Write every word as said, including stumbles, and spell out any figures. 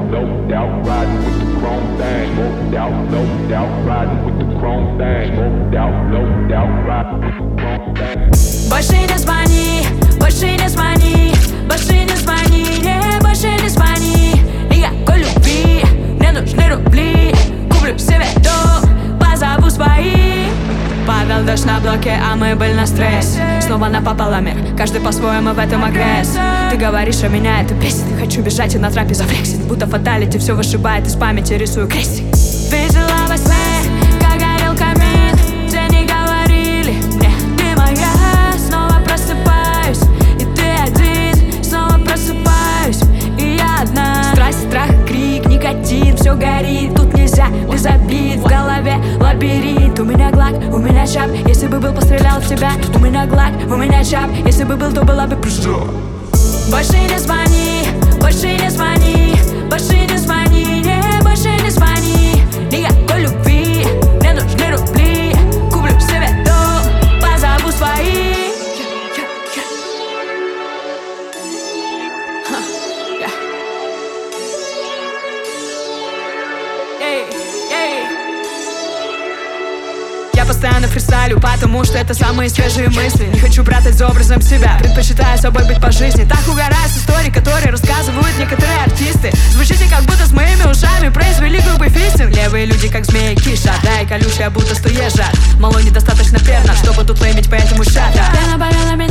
no doubt, riding with the chrome thing. No doubt, no doubt, riding with the chrome thing. No doubt, no doubt, riding with the chrome thing. Больше не звони, больше не звони, больше не звони, не, больше не звони. Никакой любви, мне нужны рубли. Куплю себе дом, позову свои. Падал дождь на блоке, а мы были на стрессе. Снова напополам, каждый по-своему в этом агресс. Ты говоришь, а меня это бесит. Хочу бежать и на трапе зафлексить. Будто фаталити все вышибает из памяти, рисую крестик. Видела во сне, как горел камин. Все не говорили мне, ты моя. Снова просыпаюсь, и ты один. Снова просыпаюсь, и я одна. Страсть, страх, крик, никотин, все горит. Тут нельзя без обид, в голове лабиринт. У меня глак, у меня чап. Если бы был, пострелял в тебя. У меня глак, у меня чап. Если бы был, то была бы прыжок. Больше не звони, больше не звони, больше не звони, не, больше не звони. Никакой любви, мне нужны рубли. Куплю себе дом, позову свои. Я постоянно фристайлю, потому что это самые свежие мысли. Не хочу прятать за образом себя, предпочитаю собой быть по жизни. Так угораю с историй, которые рассказывают некоторые артисты. Звучите как будто с моими ушами произвели грубый фистинг. Левые люди как змеи киша, да и колючая будто стоежа. Мало недостаточно перна, чтобы тут леймить, поэтому шата. Пена болела меня.